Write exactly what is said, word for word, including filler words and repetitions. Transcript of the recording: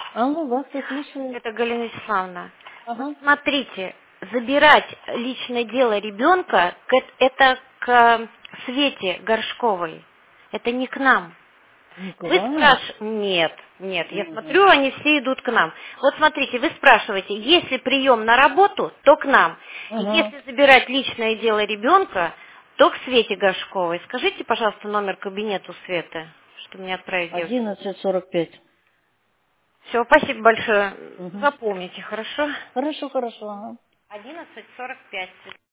Алло, вас я слушаю. Это Галина Вячеславовна. Вот Ага. смотрите, забирать личное дело ребенка к- это к Свете Горшковой. Это не к нам. Не к Вы вам? спрашиваете... Нет, нет, я Мгм. смотрю, они все идут к нам. Вот смотрите, вы спрашиваете, если прием на работу, то к нам. Ага. Если забирать личное дело ребенка, то к Свете Горшковой. Скажите, пожалуйста, номер кабинета у Светы, что мне отправить девочку. Одиннадцать сорок пять. Все, спасибо большое. Угу. Запомните, хорошо? Хорошо, хорошо. Ага. Одиннадцать сорок пять.